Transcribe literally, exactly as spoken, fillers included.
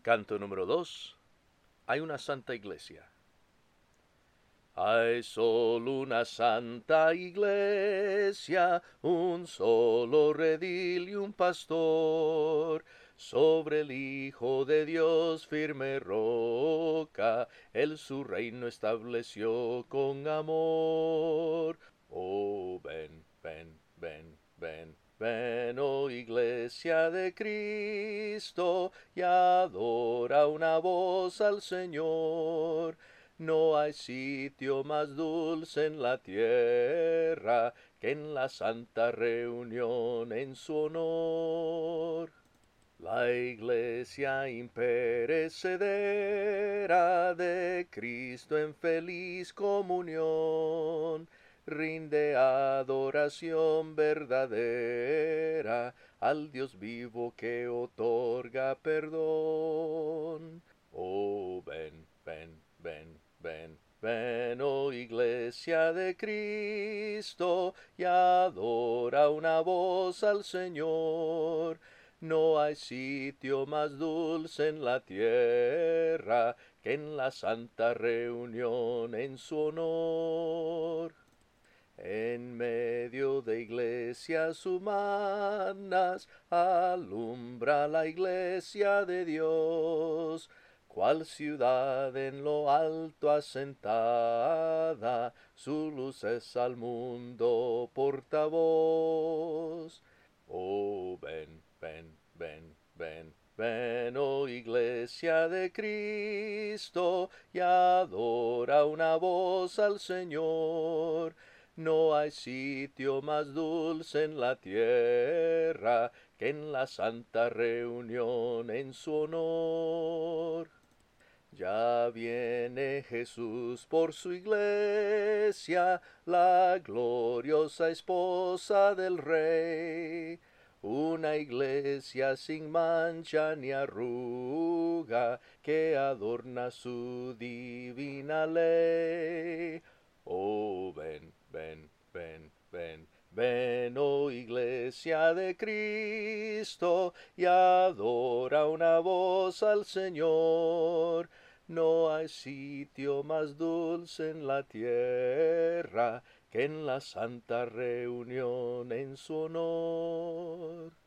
Canto número dos. Hay una santa iglesia. Hay solo una santa iglesia, un solo redil y un pastor. Sobre el Hijo de Dios firme roca, él su reino estableció con amor. Oh, ven, ven, ven, ven. Ven, oh iglesia de Cristo, y adora una voz al Señor. No hay sitio más dulce en la tierra que en la santa reunión en su honor. La iglesia imperecedera de Cristo en feliz comunión rinde adoración verdadera al Dios vivo que otorga perdón. Oh, ven, ven, ven, ven, ven, oh iglesia de Cristo, y adora una voz al Señor. No hay sitio más dulce en la tierra que en la santa reunión en su honor. En medio de iglesias humanas alumbra la iglesia de Dios, cual ciudad en lo alto asentada, su luz es al mundo portavoz. Oh, ven, ven, ven, ven, ven, oh iglesia de Cristo, y adora una voz al Señor. No hay sitio más dulce en la tierra que en la santa reunión en su honor. Ya viene Jesús por su iglesia, la gloriosa esposa del Rey. Una iglesia sin mancha ni arruga que adorna su divina ley. Oh, ven, ven, ven, ven, ven, oh iglesia de Cristo, y adora una voz al Señor. No hay sitio más dulce en la tierra que en la santa reunión en su honor.